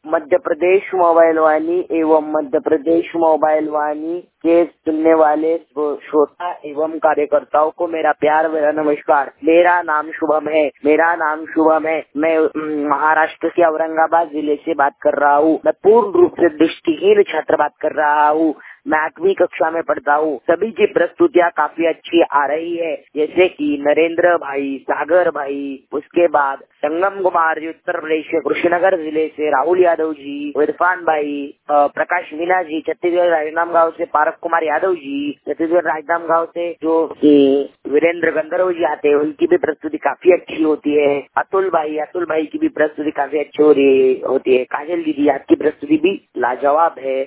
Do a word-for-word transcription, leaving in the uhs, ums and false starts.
Madhya Pradesh mobile वाणी एवं Madhya Pradesh mobile वाणी के सुनने वाले श्रोता एवं कार्यकर्ताओं को मेरा प्यार, मेरा नमस्कार। मेरा नाम शुभम है मेरा नाम शुभम है मैं महाराष्ट्र के औरंगाबाद जिले से बात कर रहा हूँ। मैं पूर्ण रूप से दृष्टिहीन छात्र बात कर रहा हूँ। मैं आठवीं कक्षा में पढ़ता हूँ। सभी की प्रस्तुतियाँ काफी अच्छी आ रही है, जैसे कि नरेंद्र भाई, सागर भाई, उसके बाद संगम कुमार जी उत्तर प्रदेश के कुशीनगर जिले से, राहुल यादव जी, इरफान भाई, प्रकाश मीना जी छत्तीसगढ़ राजनांदगांव से, पारक कुमार यादव जी छत्तीसगढ़ राजनांदगांव से, जो कि वीरेंद्र गंधर्व जी आते हैं, उनकी भी प्रस्तुति काफी अच्छी होती है। अतुल भाई अतुल भाई की भी प्रस्तुति काफी अच्छी हो रही होती है। काजल दीदी, आपकी प्रस्तुति भी लाजवाब है।